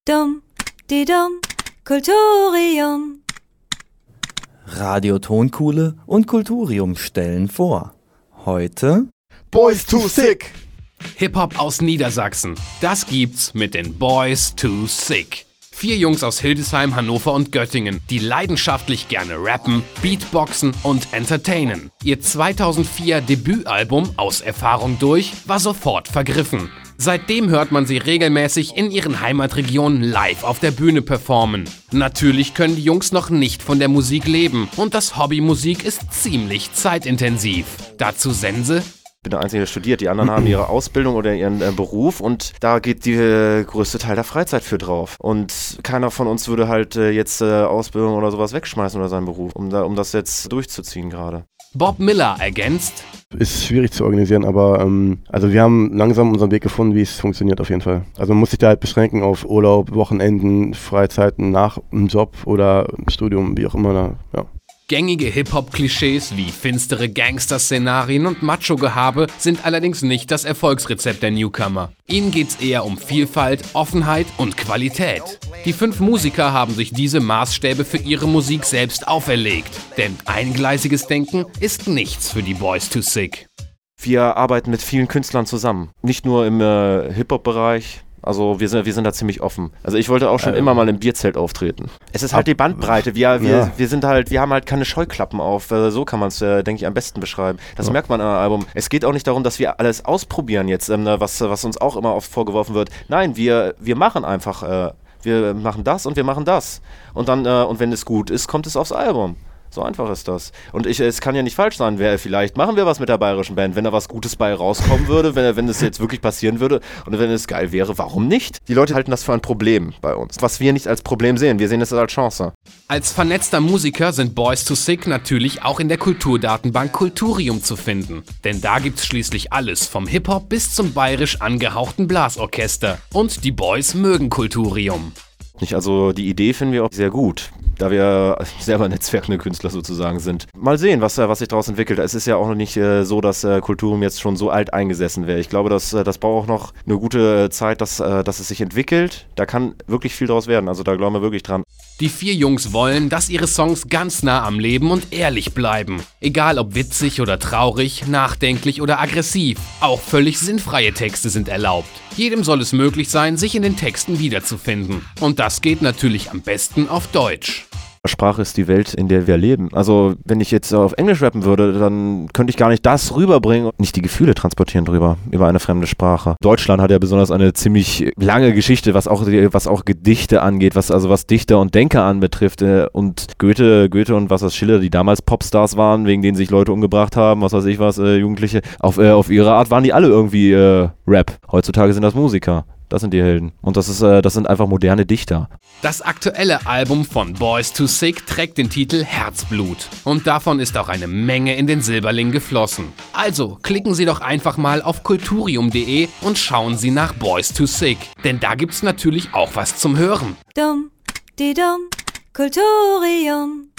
Dum, di dum, Kulturium. Radio Tonkuhle und Kulturium stellen vor. Heute Boys Too Sick. Hip-Hop aus Niedersachsen. Das gibt's mit den Boys Too Sick. 4 Jungs aus Hildesheim, Hannover und Göttingen, die leidenschaftlich gerne rappen, Beatboxen und entertainen. Ihr 2004 Debütalbum Aus Erfahrung durch war sofort vergriffen. Seitdem hört man sie regelmäßig in ihren Heimatregionen live auf der Bühne performen. Natürlich können die Jungs noch nicht von der Musik leben und das Hobby Musik ist ziemlich zeitintensiv. Dazu Sense: Ich bin der Einzige, der studiert. Die anderen haben ihre Ausbildung oder ihren Beruf und da geht der größte Teil der Freizeit für drauf. Und keiner von uns würde halt jetzt Ausbildung oder sowas wegschmeißen oder seinen Beruf, um das jetzt durchzuziehen gerade. Bob Miller ergänzt: Ist schwierig zu organisieren, aber also wir haben langsam unseren Weg gefunden, wie es funktioniert auf jeden Fall. Also man muss sich da halt beschränken auf Urlaub, Wochenenden, Freizeiten nach dem Job oder im Studium, wie auch immer. Ja. Gängige Hip-Hop-Klischees wie finstere Gangster-Szenarien und Macho-Gehabe sind allerdings nicht das Erfolgsrezept der Newcomer. Ihnen geht's eher um Vielfalt, Offenheit und Qualität. Die 5 Musiker haben sich diese Maßstäbe für ihre Musik selbst auferlegt. Denn eingleisiges Denken ist nichts für die Boys Too Sick. Wir arbeiten mit vielen Künstlern zusammen. Nicht nur im Hip-Hop-Bereich. Also wir sind da ziemlich offen. Also ich wollte auch schon immer mal im Bierzelt auftreten. Es ist halt die Bandbreite. Wir haben halt keine Scheuklappen auf. So kann man es, denke ich, am besten beschreiben. Das merkt man am Album. Es geht auch nicht darum, dass wir alles ausprobieren jetzt, was uns auch immer oft vorgeworfen wird. Nein, wir machen einfach, wir machen das und wir machen das. Und dann, und wenn es gut ist, kommt es aufs Album. So einfach ist das. Und es kann ja nicht falsch sein, vielleicht machen wir was mit der bayerischen Band, wenn da was Gutes bei rauskommen würde, wenn es jetzt wirklich passieren würde und wenn es geil wäre, warum nicht? Die Leute halten das für ein Problem bei uns, was wir nicht als Problem sehen, wir sehen es als Chance. Als vernetzter Musiker sind Boys Too Sick natürlich auch in der Kulturdatenbank Kulturium zu finden. Denn da gibt's schließlich alles, vom Hip-Hop bis zum bayerisch angehauchten Blasorchester. Und die Boys mögen Kulturium. Also die Idee finden wir auch sehr gut, da wir selber netzwerkende Künstler sozusagen sind. Mal sehen, was sich daraus entwickelt. Es ist ja auch noch nicht so, dass Kulturium jetzt schon so alt eingesessen wäre. Ich glaube, das braucht auch noch eine gute Zeit, dass es sich entwickelt. Da kann wirklich viel draus werden, also da glauben wir wirklich dran. Die 4 Jungs wollen, dass ihre Songs ganz nah am Leben und ehrlich bleiben. Egal ob witzig oder traurig, nachdenklich oder aggressiv. Auch völlig sinnfreie Texte sind erlaubt. Jedem soll es möglich sein, sich in den Texten wiederzufinden. Und das geht natürlich am besten auf Deutsch. Sprache ist die Welt, in der wir leben. Also wenn ich jetzt auf Englisch rappen würde, dann könnte ich gar nicht das rüberbringen und nicht die Gefühle transportieren über eine fremde Sprache. Deutschland hat ja besonders eine ziemlich lange Geschichte, was auch Gedichte angeht, was Dichter und Denker anbetrifft. Und Goethe und Schiller, die damals Popstars waren, wegen denen sich Leute umgebracht haben, Jugendliche, auf ihre Art waren die alle irgendwie Rap. Heutzutage sind das Musiker. Das sind die Helden. Und das sind einfach moderne Dichter. Das aktuelle Album von Boys Too Sick trägt den Titel Herzblut. Und davon ist auch eine Menge in den Silberling geflossen. Also klicken Sie doch einfach mal auf kulturium.de und schauen Sie nach Boys Too Sick. Denn da gibt's natürlich auch was zum Hören. Dum, di dum, Kulturium.